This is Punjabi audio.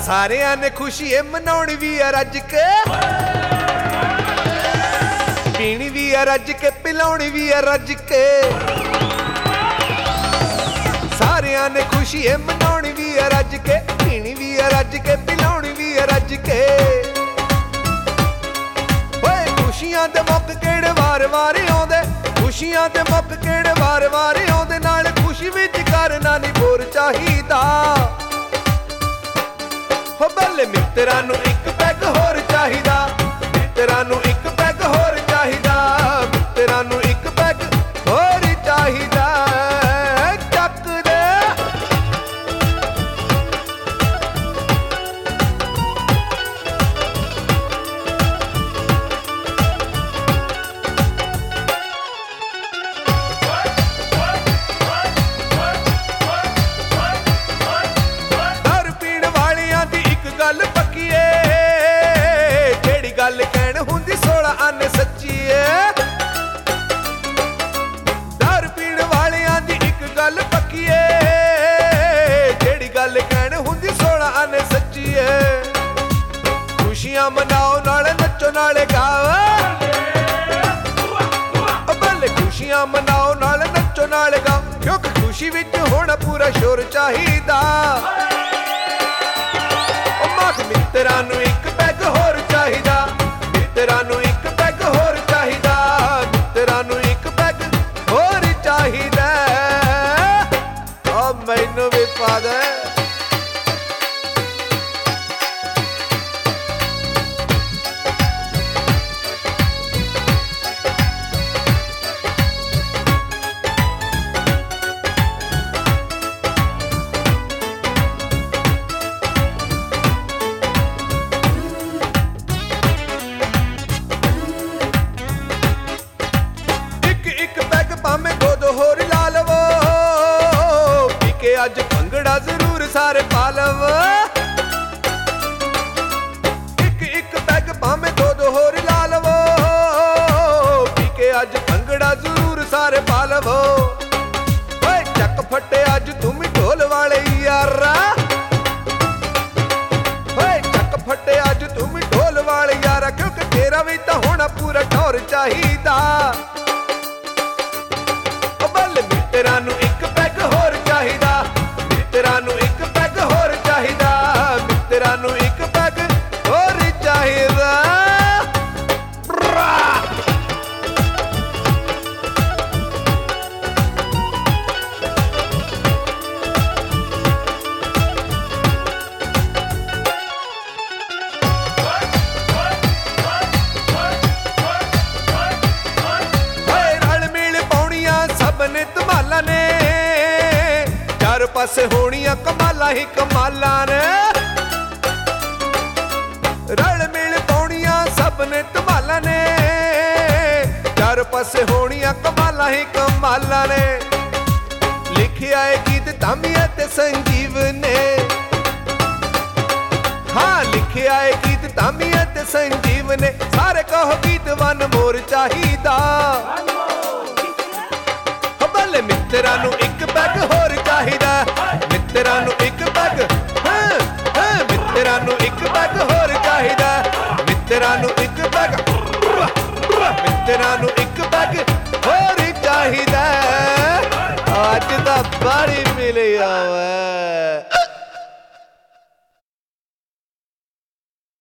ਸਾਰਿਆਂ ਨੇ ਖੁਸ਼ੀ ਮਨਾਉਣੀ ਵੀ ਆ ਰੱਜ ਕੇ, ਪੀਣੀ ਵੀ ਆ ਰੱਜ ਕੇ, ਪਿਲਾਉਣੀ ਵੀ ਆ ਰੱਜ ਕੇ। ਸਾਰਿਆਂ ਨੇ ਖੁਸ਼ੀ ਮਨਾਉਣੀ ਵੀ ਆ ਰੱਜ ਕੇ, ਪੀਣੀ ਵੀ ਆ ਰੱਜ ਕੇ, ਪਿਲਾਉਣੀ ਵੀ ਆ ਰੱਜ ਕੇ। ਓਏ ਖੁਸ਼ੀਆਂ ਦੇ ਮੁੱਕ ਕਿਹੜੇ ਵਾਰ-ਵਾਰ ਆਉਂਦੇ, ਖੁਸ਼ੀਆਂ ਦੇ ਮੁੱਕ ਕਿਹੜੇ ਵਾਰ-ਵਾਰ ਆਉਂਦੇ, ਨਾਲ ਖੁਸ਼ੀ ਵਿੱਚ ਕਰਨਾ ਨਹੀਂ ਬੋਰ ਚਾਹੀਦਾ। ਹੋ ਬੱਲੇ ਮਿੱਤਰਾਂ ਨੂੰ ਇੱਕ ਪੈਗ ਹੋਰ ਚਾਹੀਦਾ, ਮਿੱਤਰਾਂ ਨੂੰ ਇੱਕ ਪੈਗ ਹੋਰ ਚਾਹੀਦਾ, ਮਿੱਤਰਾਂ ਨੂੰ ਇੱਕ ਪੈਗ ਹੋਰ ਚਾਹੀਦਾ। ਚੱਕ ਦੇ ਦਾਰੂ ਪੀਣ ਵਾਲਿਆਂ ਦੀ ਇੱਕ ਗੱਲ ਪੱਕੀ ਏ, ਜਿਹੜੀ ਗੱਲ ਕਹਿਣ ਹੁੰਦੀ 16 ਆਨੇ ਸੱਚੀ ਏ। ਦਾਰੂ ਪੀਣ ਵਾਲਿਆਂ ਦੀ ਇੱਕ ਗੱਲ ਪੱਕੀ ਏ, ਜਿਹੜੀ ਗੱਲ ਕਹਿਣ ਹੁੰਦੀ 16 ਆਨੇ ਸੱਚੀ ਏ। ਖੁਸ਼ੀਆਂ ਮਨਾਓ ਨਾਲੇ ਨੱਚੋ ਨਾਲੇ ਗਾਓ, ਬੱਲੇ ਖੁਸ਼ੀਆਂ ਮਨਾਓ ਨਾਲੇ ਨੱਚੋ ਨਾਲੇ ਗਾਓ, ਕਿਉਂਕਿ ਖੁਸ਼ੀ ਵਿੱਚ ਹੋਣਾ ਪੂਰਾ ਸ਼ੋਰ ਚਾਹੀਦਾ। ਮਿੱਤਰਾਂ ਨੂੰ ਇੱਕ ਪੈਗ ਹੋਰ ਚਾਹੀਦਾ, ਮਿੱਤਰਾਂ ਨੂੰ ਇੱਕ ਪੈਗ ਹੋਰ ਚਾਹੀਦਾ, ਮਿੱਤਰਾਂ ਨੂੰ ਇੱਕ ਪੈਗ ਹੋਰ ਚਾਹੀਦਾ। ਓ ਮੈਨੂੰ ਵੀ ਪਾ ਦੇ ਭਾਵੇਂ ਦੋ ਹੋਰ ਲਾ ਲਵੋ, ਪੀ ਕੇ ਅੱਜ ਭੰਗੜਾ ਜ਼ਰੂਰ ਸਾਰੇ ਪਾ ਲਵੋ। ਇੱਕ ਪੈਗ ਭਾਵੇਂ ਦੋ ਹੋਰ ਲਾ ਲਵੋ, ਪੀ ਕੇ ਅੱਜ ਭੰਗੜਾ ਜ਼ਰੂਰ ਸਾਰੇ ਪਾ ਲਵੋ। ਓਏ ਚੱਕ ਫੱਟੇ ਅੱਜ ਤੂੰ ਵੀ ਢੋਲ ਵਾਲੇ ਯਾਰਾ, ਓਏ ਚੱਕ ਫੱਟੇ ਅੱਜ ਤੂੰ ਵੀ ਢੋਲ ਵਾਲੇ ਯਾਰਾ, ਕਿਉਂਕਿ ਤੇਰਾ ਵੀ ਤਾਂ ਹੋਣਾ ਪੂਰਾ ਢੋਰ ਚਾਹੀਦਾ। ਮਿੱਤਰਾਂ ਨੂੰ ਇੱਕ ਪੈਗ ਹੋਰ ਚਾਹੀਦਾ, ਮਿੱਤਰਾਂ ਨੂੰ ਇੱਕ ਪੈਗ ਹੋਰ ਚਾਹੀਦਾ, ਮਿੱਤਰਾਂ ਨੂੰ ਇੱਕ ਪੈਗ ਹੋਰ ਚਾਹੀਦਾ। ਰਲ ਮਿਲ ਪਾਉਣੀਆਂ ਸਭ ਨੇ ਧਮਾਲਾਂ ਨੇ, ਚਾਰ ਪਾਸੇ ਹੋਣੀਆਂ ਕਮਾਲਾਂ ਹੀ ਕਮਾਲਾਂ ਨੇ। ਰਲ ਮਿਲ ਪਾਉਣੀਆਂ ਸਭ ਨੇ ਧਮਾਲਾਂ ਨੇ, ਚਾਰ ਪਾਸੇ ਹੋਣੀਆਂ ਕਮਾਲਾਂ ਹੀ ਕਮਾਲਾਂ ਨੇ। ਲਿਖਿਆ ਏ ਗੀਤ ਧਾਮੀਆਂ ਤੇ ਸੰਜੀਵ ਨੇ, ਹਾਂ ਲਿਖਿਆ ਏ ਗੀਤ ਧਾਮੀਆਂ ਤੇ ਸੰਜੀਵ ਨੇ। ਸਾਰੇ ਕਹੋ ਗੀਤ ਵਨ ਮੋਰ ਚਾਹੀਦਾ। ਬੱਲੇ ਮਿੱਤਰਾਂ ਨੂੰ ਇੱਕ ਪੈਗ ਹੋਰ ਚਾਹੀਦਾ, ਮਿੱਤਰਾਂ ਨੂੰ ਇੱਕ ਪੈਗ, ਮਿੱਤਰਾਂ ਨੂੰ ਇੱਕ ਪੈਗ ਹੋਰ ਚਾਹੀਦਾ, ਮਿੱਤਰਾਂ ਨੂੰ ਇੱਕ ਪੈਗ, ਮਿੱਤਰਾਂ ਨੂੰ ਇੱਕ ਪੈਗ ਹੋਰ ਚਾਹੀਦਾ। ਅੱਜ ਤਾਂ ਬੜੀ ਮਿਲਿਆ ਵਾ।